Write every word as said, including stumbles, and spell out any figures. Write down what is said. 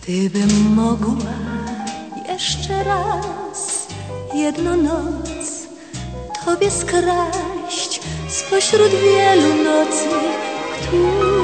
Gdybym mogła jeszcze raz jedną noc Tobie skraść spośród wielu nocy, które